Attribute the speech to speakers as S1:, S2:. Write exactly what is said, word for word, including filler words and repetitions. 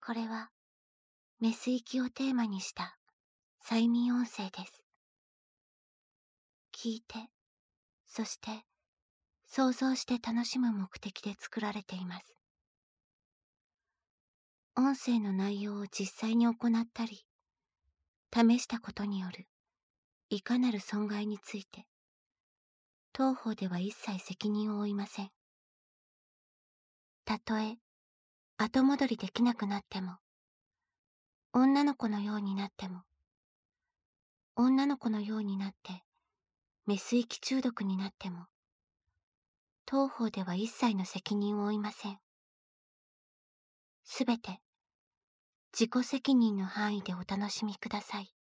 S1: これはメス息をテーマにした催眠音声です。聞いて、そして想像して楽しむ目的で作られています。音声の内容を実際に行ったり、試したことによるいかなる損害について、当方では一切責任を負いません。たとえ後戻りできなくなっても、女の子のようになっても、女の子のようになってメス息中毒になっても、当方では一切の責任を負いません。すべて自己責任の範囲でお楽しみください。